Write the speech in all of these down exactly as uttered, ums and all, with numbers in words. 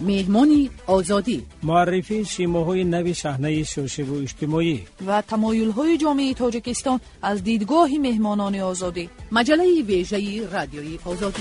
مهمان آزادی، معرفی شیماهای نوی صحنه سیاسی و اجتماعی و تمایل‌های جامعه تاجیکستان از دیدگاه مهمانان آزادی. مجله ویژه رادیوی آزادی.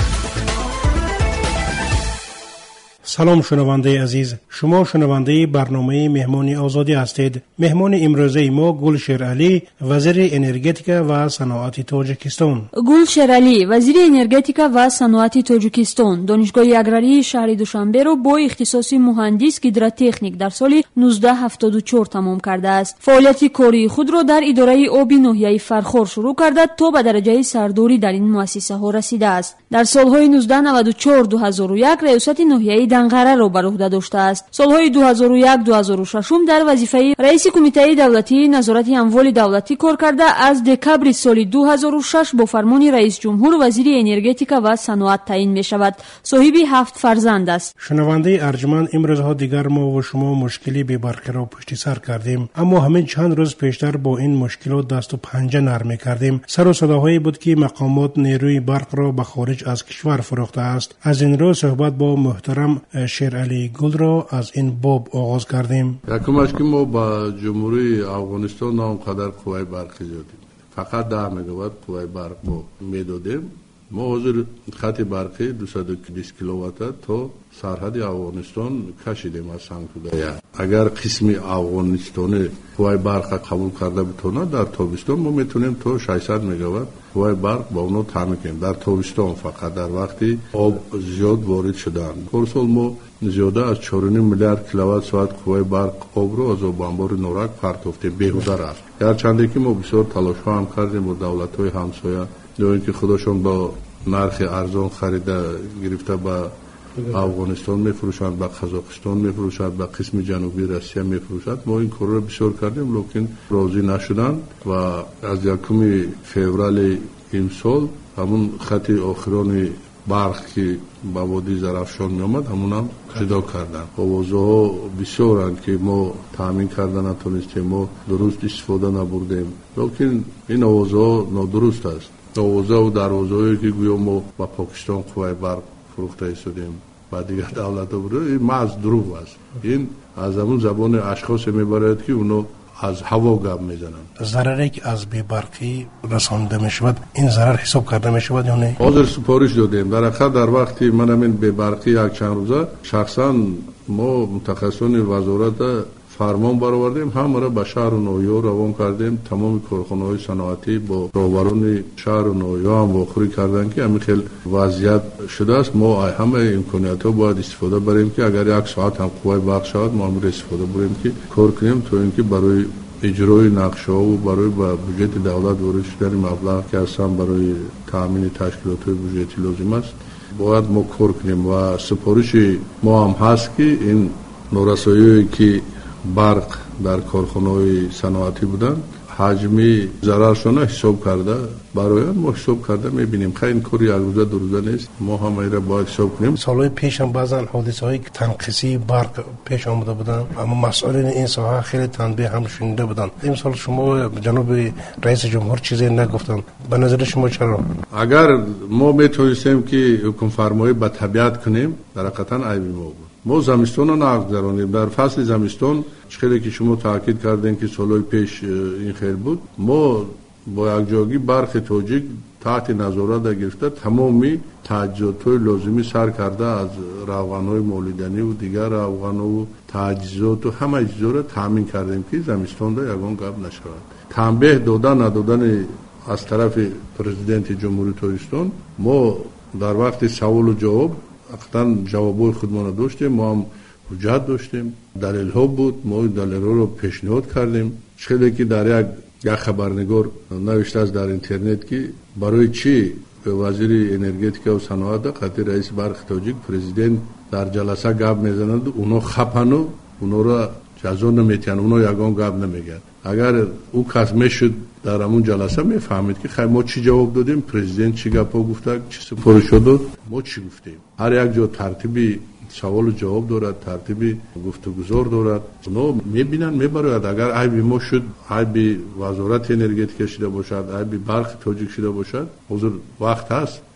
سلام شنونده عزیز، شما شنونده برنامه مهمان آزادی هستید. مهمان امروزه ما گلشیر علی، وزیر انرژتیکا و صنعت تاجیکستان. گلشیر علی، وزیر انرژتیکا و صنعت تاجیکستان، دانشگاه اگراری شهر دوشنبه را با اختصاص مهندس هیدراتکنیک در سال نوزده هفتاد و چهار تمام کرده است. فعالیت کاری خود را در اداره آبی ناحیه فرخار شروع کرده تا به درجه سرداری در این مؤسسه ها رسیده است. در سالهای نوزده نود و چهار دو هزار و یک ریاست ناحیه دنقره را بر عهده داشته است. سالهای دو هزار و یک دو هزار و شش در وظیفه رئیس کمیته دولتی نظارت اموال دولتی کار کرده. از دکامبر سال دو هزار و شش با فرمان رئیس جمهور وزیر انرژتیکا و صنعت تعیین می شود. صاحب هفت فرزند است. شنونده ارجمند، امروزها دیگر ما و شما مشکلی بی برق را پشت سر کردیم، اما همین چند روز پیشتر با این مشکلات دست و پنجه نرم کردیم. سر و صداهایی بود که مقامات نیروی برق را به خارج از کشور فروخته است. از این رو صحبت با محترم شیر علی گل را از این باب آغاز کردیم. یکمش که ما با جمهوری افغانستان نامقدر قوای برقی دادیم، فقط ده مگاوات قوای برق ما میدادیم. ما حاضر خط برقی دویست و بیست کیلووات تا سرحد افغانستان کشیدیم از سنگتودایا. اگر قسم افغانستانی قوای برق قبول کرده بتونه، در تابستان ما میتونیم تا ششصد مگاوات قوای برق با اونو تامین کنیم. در تابستان فقط در وقتی آب زیاد وارد شدن. پارسال ما زیاده از چهار و نیم میلیارد کیلووات ساعت قوای برق آب رو از آب انبار نورک پرتافتیم، بیهوده رفت. گرچنده که ما بسیار تلاش ها هم کردیم با دولت های همسایه، دو اینکه خودشون با نرخ ارزان خریده گرفته با افغانستان میفروشند، با قزاقستان میفروشند، با قسم جنوبی روسیه میفروشند. ما این کار رو بسیار کردیم لیکن راضی نشدند و از یکم فوریه این سال همون خط آخران برق که با وادی زرافشان می آمد همون هم جدا کردن. آوازه ها بسیارند که ما تامین کردن نتونستیم، ما درست استفاده نبردیم، لیکن این آوازه ها نادرست است. آوازه و دروازه هایی که گویا ما با پاکستان قوای برق فروخته ایستادیم و دیگر دولت ها بوده، این محض دروغ است. این از همون زبان اشخاص میبرد که اونو از هوا گپ میزنن. ضرری که از بی برقی رسانده میشود، این ضرر حساب کرده میشود یا نه؟ حاضر سپارش دادیم. در اخر در وقتی من همین بی برقی یک چند روزه شخصا ما متخصصان وزارت فرمان برآوردیم، همه را به شهر و ناحیه روان کردیم. تمام کارخانه‌های صنعتی با راهبران شهر و ناحیه هم واخوری کردن که همین خیلی وضعیت شده است. ما همه امکانیت‌ها باید استفاده بریم که اگر یک ساعت هم قوای برق شود ما هم استفاده بریم که کار کنیم تا اینکه برای اجرای نقشه و برای با بودجه دولت وارد شدن مبلغ که اصلا برای تامین تشکیلات بودجتی لازم است باید ما کار کنیم. و سپارش ما هم هست که این نارسایی که برق در کارخانه‌های صنعتی بودن حجمی ضررشون حساب کرده، برای ما حساب کرده میبینیم. خیلی این کاری یک روزه دو روزه نیست، ما هم ایره باید حساب کنیم. سالهای پیش هم بعضا حادثه های تنقیصی برق پیش آمده بودن، اما مسئولین این ساحه خیلی تنبیه هم شنیده بودن. این سال شما جناب رئیس جمهور چیزی نگفتن، به نظر شما چرا؟ اگر ما میتونستیم که حکم فرمایی به طبیعت کنیم در حقیقتا عیبی ما بود. ما زمستان رو نگذراندیم. در فصل زمستان چخیلی که شما تاکید کردین که سالهای پیش این خیر بود، ما با یک جاگی برق تاجیک تحت نظارت گرفته تمامی تجهیزات‌های لازمی سر کرده، از روغن‌های مولیدنی و دیگر روغن‌ها و تجهیزات و همه چیزا رو تامین کردیم که زمستان را یگان گپ نشود. تنبیه دادن ندادن از طرف پرزیدنت جمهوری تاجیکستان، ما در وقت سوال و جواب اقتن جوابای خودمان داشتیم، ما هم حجت داشتیم، دلیل ها بود، ما دلیل ها رو پیشنهاد کردیم. خیلی که در یک یک خبرنگار نوشته است در اینترنت که برای چی وزیر انرژتیکا و صنعت قطعی رئیس برق تاجیک پرزیدنت در جلسه گپ میزنند، اونا خپنو اونا را جزا نمیتین، اونا یگان گپ نمیگن. اگر او کس میشد در همون جلسه میفهمید که خیلی ما چی جواب دادیم، پرزیدنت چی گپا گفته، چی سفارش داد، ما چی گفتیم. هر یک جا ترتیبی سوال و جواب دارد، ترتیبی گفتگوزار دارد. اونا میبینن میبراید. اگر عیبی ما شد، عیبی وزارت انرژتیک شده باشد، عیبی برق تاجیک شده باشد، حضور وقت هست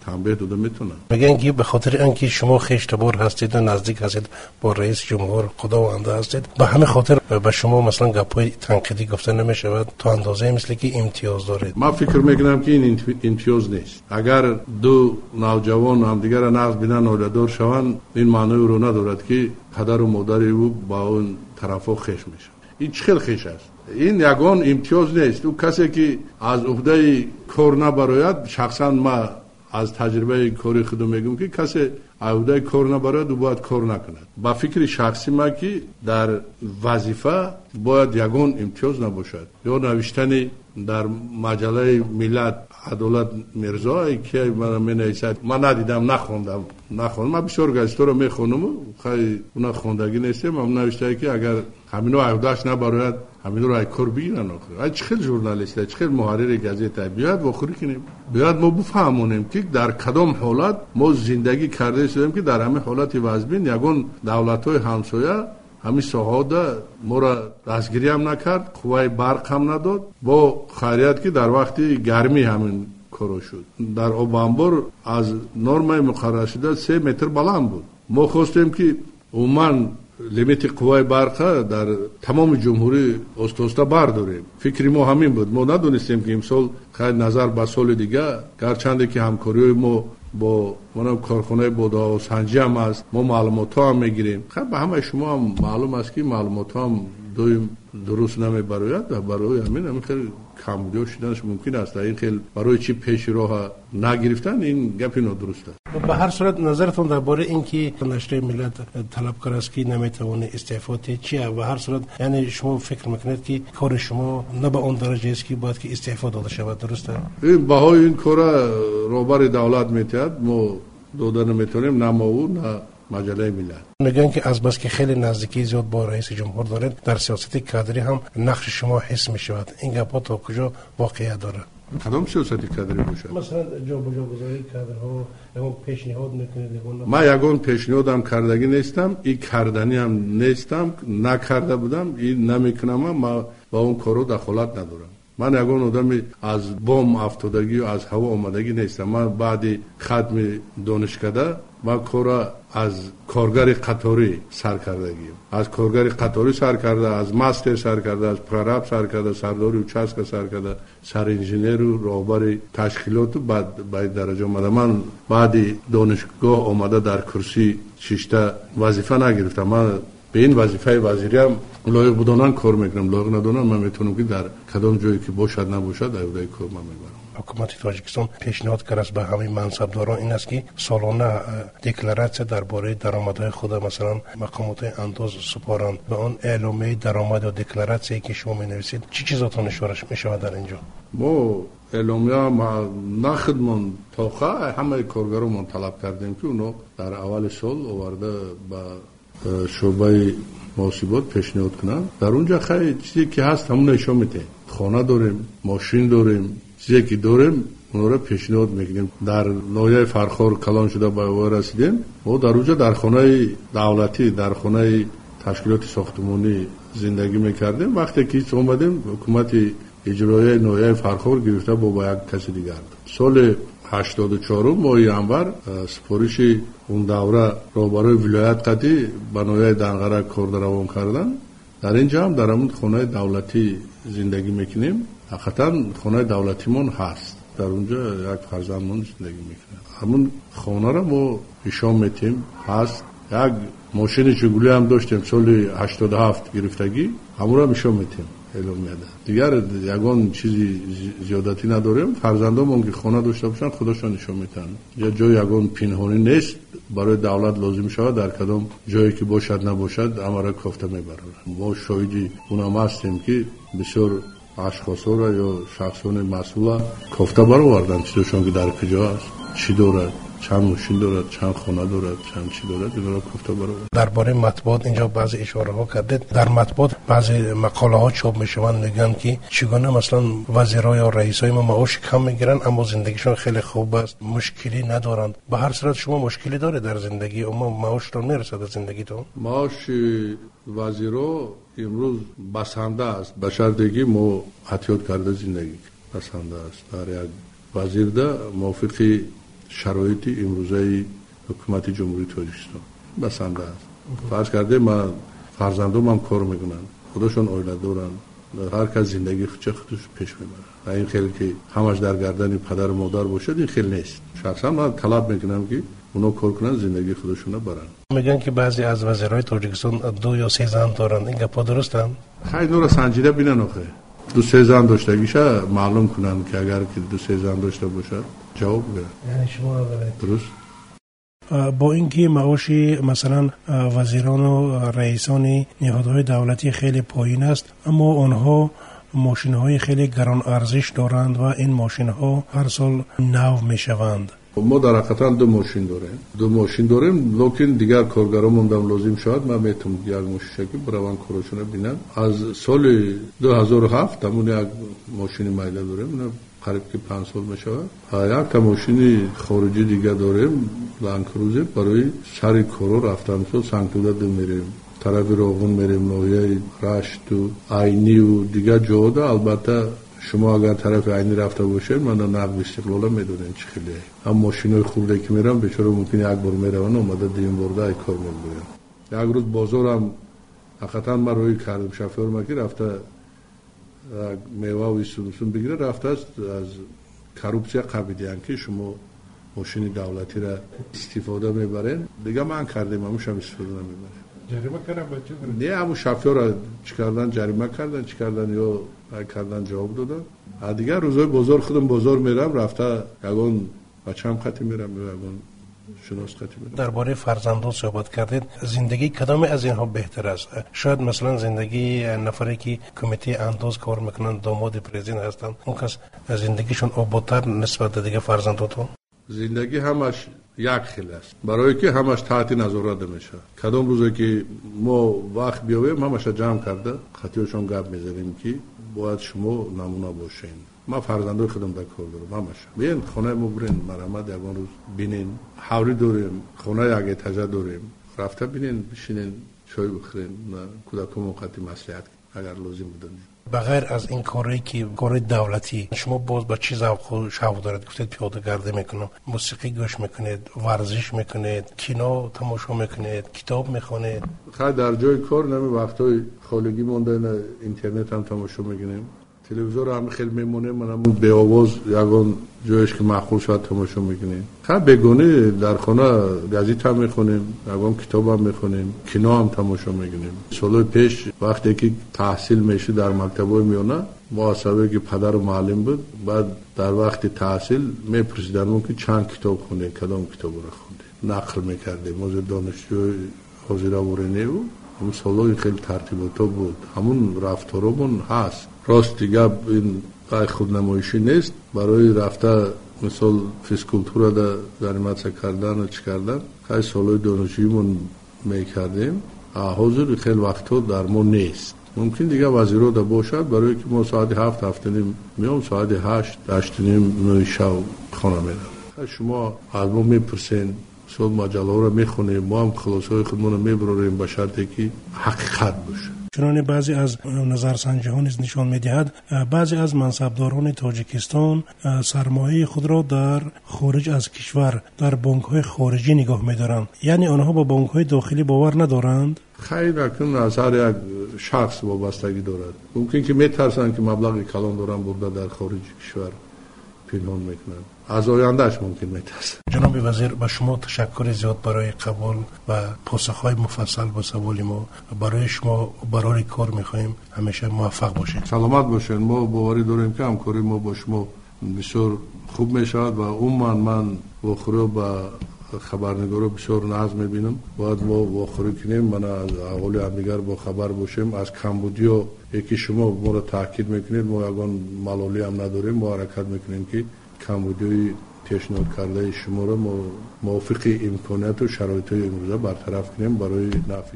تنبیه داده میتونن. میگن که به خاطر اینکه شما خشتبار هستید و نزدیک هستید با رئیس جمهور خداونده هستید، به همین خاطر به شما مثلا گپای تنقیدی گفته نمیشود تا اندازه مثل که امتیاز دارید. من فکر میکنم که این امتیاز نیست. اگر دو نوجوان هم دیگر را نقض بدن اولادار شوند، این معنی رو ندارد که پدر و مادر او با اون طرفا خش میشه. این چه خش است؟ این یگان امتیاز نیست. او کسی که از عهده کار نبراید، شخصا ما از تجربه کاری خودم میگم که کسی عهده کار نبراید و باید کار نکند. با فکر شخصی ما که در وظیفه باید یگان امتیاز نباشد. یا نوشتن در مجله ملت عدالت میرزایی که من مینویسد، من ندیدم، نخوندم نخوندم من بسیار گزیده رو میخونم، خیلی اون خوندگی نیستم. من نوشته که اگر همینو عهدهش نبراید همینو رو کار بگیرن. آخر چه خیلی ژورنالیست، چه خیلی محرر گازیته بیاد بخوری کنیم، بیاد ما بفهمونیم که در کدام حالت ما زندگی کرده هستیم که در همه حالت وضعین یگان دولت‌های همسایه همین ساحات ما را دستگیری هم نکرد، قوای برق هم نداد، با خیریت که در وقت گرمی همین کارو شد. در آب انبار از نرم مقرر شده سه متر بلند بود. ما خواستیم که عموما لیمیت قوای برق در تمام جمهوری استوسته برداریم. فکری ما همین بود. ما ندونستیم که امسال خیلی نظر به سال دیگه، گرچند که همکاری ما با منم کارخانه بودا و سنجی هم است، ما معلومات ها هم میگیریم. خب به همه شما هم معلوم است که معلومات ها هم دویم درست نمیبراید و برای همین همین خیلی کمبودی شدنش ممکن است. این خیلی برای چی پیش راه نگرفتن، این گپی نادرسته. به هر صورت نظرتون درباره اینکه نشریه ملت طلبکار است که نمیتونه استعفا چیه؟ و هر صورت یعنی شما فکر میکنید که کار شما نه به اون درجه است که باید که استعفا داده شود، درسته؟ این بهای این کار روبر دولت میتید، ما داده نمیتونیم، نه ما و نه مجله ملت. میگن که از بس که خیلی نزدیکی زیاد با رئیس جمهور دارید، در سیاست کادری هم نقش شما حس میشود. این گپا تا کجا واقعیت داره؟ کدام سیاستی کادری باشد؟ مثلا جا به جا گذاری کادرها یگان پیشنهاد میکنید؟ من یگان پیشنهادم کردگی نیستم، این کردنی هم نیستم، نکرده بودم، این نمیکنم. من با اون کارو دخالت ندارم. من یگان آدمی از بام افتادگی و از هوا آمدگی نیستم. من بعد ختم دانشکده من کارا از کارگر قطاری سر کردگی، از کارگر قطاری سر کرده، از ماستر سر کرده، از پرراب سر کرده، سرداری و چسک سر کرده، سر انجینیر و راهبر تشکیلات و بعد بعد درجه آمده. من بعد دانشگاه آمده در کرسی ششته وظیفه نگرفتم. من به این وظیفه وزیری هم لایق بودنان کار میکنم، لایق ندونم من میتونم که در کدام جایی که باشد نباشد عهده کار من میبرم. حکومت تاجیکستان پیشنهاد کرد به همه منصبداران این است که سالانه دکلراسیون درباره درآمدهای خود مثلا مقامات انداز سپارند. به آن اعلامیه درآمد و دکلراسیونی که شما می‌نویسید چه چیزاتون اشاره می‌شود در اینجا؟ ما اعلامیه ما نخدمون تا همه کارگران طلب کردیم که اونو در اول سال آورده به شعبه محاسبات پیشنهاد کنن. در اونجا خیلی چیزی که هست همون نشون میده. خانه داریم، ماشین داریم، چیزی که داریم اون رو پیشنهاد میکنیم. در نایه فرخار کلان شده به او رسیدیم. ما در اونجا در خانه دولتی، در خانه تشکیلات ساختمانی زندگی میکردیم. وقتی که اومدیم حکومت اجرایی نایه فرخار گرفته با یک کسی دیگر. سال هشتاد و چهار ماه انور سپارش اون دوره رو برای ولایت قدی بنای دنغره کار روان کردن. در اینجا هم در همون خانه دولتی زندگی میکنیم. حقیقتا خانه دولتیمون هست، در اونجا یک فرزندمون زندگی میکنه. همون خانه را ما نشان میتیم هست. یک ماشین جگولی هم داشتیم سال هشتاد و هفت گرفتگی، همون را نشان میتیم. دیگر یگان چیزی زیادتی نداریم. فرزندامون که خانه داشته باشن خودشان نشون میتن. یا جای یگان پنهانی نیست، برای دولت لازم شود در کدام جایی که باشد نباشد امر گفته میبرن. ما شاهدی اونم هستیم که بسیار اشخاصا را یا شخصان مسئول گفته برآوردن چیزشون که در کجا است، چی دارد، چند ماشین دارد، چند خانه دارد، چند چی دارد، اینا را گفته برآورد. درباره مطبوعات اینجا بعضی اشاره ها کردید. در مطبوعات بعضی مقاله ها چاپ میشوند میگن که چگونه مثلا وزیرای یا رئیسای ما معاش کم میگیرن اما زندگیشون خیلی خوب است، مشکلی ندارند. به هر صورت شما مشکلی داره در زندگی اما معاشتون میرسد از زندگیتون؟ معاش وزیرا امروز بسنده است، به شرطی که ما احتیاط کرده زندگی بسنده است. در یک وزیر ده موافقی شرایط امروزه حکومت جمهوری تاجیکستان بسنده است. فرض کرده من فرزندم هم کار میکنن، خودشون اویله دارن، هر کس زندگی خودش خودش پیش میبره. این خیلی که همش در گردن پدر و مادر باشد این خیلی نیست. شخصا من طلب میکنم که اونا کار کنن، زندگی خودشون برن. میگن که بعضی از وزیرای تاجیکستان دو یا سه زن دارن، این گپا درستن؟ خیلی نور سنجیده بینن آخه. دو سه زن داشتگیشه معلوم کنن که اگر که دو سه زن داشته باشه جواب بده. یعنی شما درست. با اینکه معاش مثلا وزیران و رئیسان نهادهای دولتی خیلی پایین است، اما آنها ماشین‌های خیلی گران ارزش دارند و این ماشین‌ها هر سال نو میشوند. ما در حقیقت دو ماشین داریم دو ماشین داریم لیکن دیگر کارگرامون هم لازم شد. من میتونم یک ماشین که بروان کارشون ببینم. از سال دو هزار و هفت همون یک ماشین مایله داریم، قریب که پنج سال میشه. یک تا ماشین خارجی دیگه داریم، لانکروزر، برای سر کارو رفتن تو سنگتودد میریم، طرف روغون میریم، نویه رشت و عینی و دیگه جاده. البته شما اگر طرف عینی رفته باشید من نقد استقلال میدونین چه خیلی هم ماشینای خورده که میرم بیچاره ممکنه یک بار میرون اومده دیم برده ای کار میکنن. یک روز بازارم حقیقتا من روی کردم شفیور ما که رفته میوه و سوسون بگیره، رفته است از کروپسیا قبیدیان که شما ماشین دولتی را استفاده میبرین، دیگه من کردیم هموش هم استفاده نمیبرین. جریمه کردن بچه؟ نه همون شفیور را چی کردن جریمه کردن چی کردن یا کردن جواب دادن. دیگه روزای بازار خودم بازار میرم، رفته یگان بچه‌م خطی میرم یا یگان شناس خطی میرم. درباره فرزندان صحبت کردید، زندگی کدام از اینها بهتر است؟ شاید مثلا زندگی نفری که کمیته انداز کار میکنن داماد پرزیدنت هستن، اون کس زندگیشون آبادتر نسبت به دیگه فرزنداتون؟ زندگی همش یک خیلی است، برای که همش تحت نظارت میشه. کدام روزی که ما وقت بیاویم همش جمع کرده خطیشون گپ میزنیم که باید شما نمونه باشین. ما فرزندای خودم در کار دارم، همش بیاین خونه ما برین مرحمت یگان روز بینین، حوری داریم، خونه یک اتاجه داریم، رفته بینین بشینین چای بخورین، کودکان موقتی مصلحت اگر لازم بودن. بغیر از این کاری که کار دولتی، شما باز با چی ذوق و شوق دارید؟ گفتید پیاده گردی میکنم، موسیقی گوش میکنید، ورزش میکنید، کینو تماشا میکنید، کتاب میخونید؟ خیلی در جای کار نمی وقتای خالگی مونده اینترنت هم تماشا میکنیم، تلویزیون هم خیلی میمونه، من هم به آواز یگان جایش که معقول شد تماشا میکنیم. خیلی بگونه در خانه گازیت هم میخونیم، یگان کتاب هم میخونیم، کینو هم تماشا میکنیم. سالهای پیش وقتی که تحصیل میشه در مکتبای میونه، محاسبه که پدر و معلم بود، بعد در وقت تحصیل میپرسیدن که چند کتاب خونده، کدام کتاب رو خونده، نقل میکردیم. موضوع دانشجو حاضر آورنه و همون سالهای خیلی ترتیباتا بود، همون رفتارمون هست. راست دیگه این قای خودنمایشی نیست، برای رفته مثال فیسکولتورا در زنیمت کردن و چی کردن خیلی سالهای دانشجویمون میکردیم. حاضر خیلی وقتا در ما نیست. ممکن دیگه وزیرو دا باشد، برای که ما ساعت هفت هفت نیم میام، ساعت هشت هشت نیم نوی شو خانه میرم. شما از ما میپرسین، سال مجله رو میخونیم، ما هم خلاصهای خودمون رو میبراریم به شرطی که حقیقت باشه. چنانچه بعضی از نظرسنجی ها نیز نشان میدهد بعضی از منصبداران تاجیکستان سرمایه خود را در خارج از کشور در بانک های خارجی نگاه میدارند، یعنی آنها با بانک های داخلی باور ندارند. خیلی اکنون از هر یک شخص وابستگی دارد. ممکن که میترسن که مبلغ کلان دارن برده در خارج کشور پنهان میکنن، از آیندهش ممکن میترسن. جناب وزیر، با شما تشکر زیاد برای قبول و پاسخهای مفصل به سوال ما. برای شما برای کار میخوایم همیشه موفق باشید. سلامت باشین. ما باوری داریم که همکاری ما با شما بسیار خوب میشود و عموما من واخوری با خبرنگارا بسیار ناز میبینم. باید ما واخوری کنیم، من از اقوال همدیگر با خبر باشیم. از کمبودیا یکی شما ما را تاکید میکنید، ما یگان ملالی هم نداریم، ما حرکت میکنیم که کمبودی پیشنهاد کرده شما را موافق امکانات و شرایط امروزه برطرف کنیم برای نفع جامعه.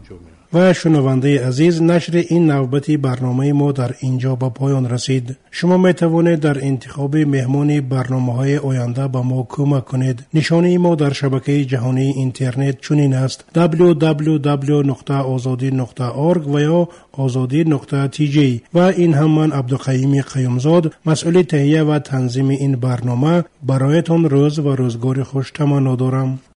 و شنونده عزیز، نشر این نوبتی برنامه ما در اینجا به پایان رسید. شما می توانید در انتخاب مهمان برنامه‌های آینده به ما کمک کنید. نشانه ما در شبکه جهانی اینترنت چنین است: دبلیو دبلیو دبلیو نقطه آزادی نقطه اورگ و یا آزادی نقطه تی جی. و این هم من عبدالقیوم قیومزاد، مسئول تهیه و تنظیم این برنامه، برایتان روز و روزگار خوش تمنا دارم.